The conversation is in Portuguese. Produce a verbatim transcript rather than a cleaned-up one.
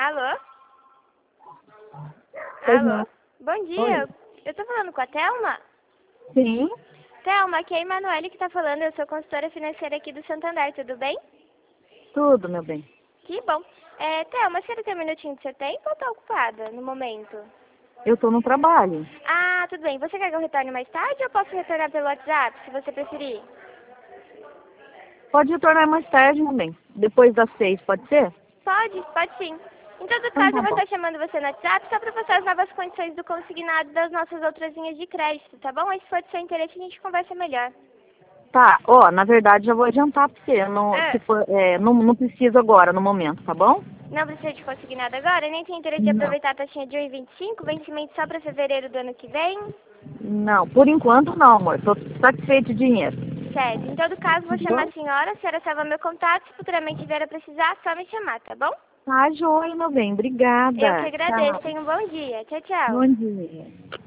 Alô? Pois Alô? não. Bom dia. Oi. Eu tô falando com a Thelma? Sim, Thelma, aqui é a Emanuele que tá falando. Eu sou consultora financeira aqui do Santander, tudo bem? tudo, meu bem. Que bom. É, Thelma, você tem um minutinho do seu tempo ou tá ocupada no momento? Eu tô no trabalho. Ah, tudo bem. Você quer que eu retorne mais tarde ou eu posso retornar pelo WhatsApp, se você preferir? Pode retornar mais tarde, meu bem. Depois das seis, pode ser? Pode, pode sim. Em todo Então caso, tá eu vou bom. estar chamando você no WhatsApp só para passar as novas condições do consignado das nossas outras linhas de crédito, tá bom? Aí, se for do seu interesse, a gente conversa melhor. Tá, ó, na verdade já vou adiantar pra você. Não, Ah, se for, é, não, não preciso agora, no momento, tá bom? não precisa de consignado agora? Nem tem interesse de Não. aproveitar a taxinha de um e vinte e cinco, vencimento só para fevereiro do ano que vem? Não, por enquanto não, amor. Tô satisfeito de dinheiro. Certo. Em todo caso, vou Tá chamar bom? a senhora, a senhora salva meu contato, se futuramente vier a precisar, só me chamar, tá bom? Tá, joia, meu bem. Eu que Obrigada. agradeço. Tchau. Tenha um bom dia. Tchau, tchau. Bom dia.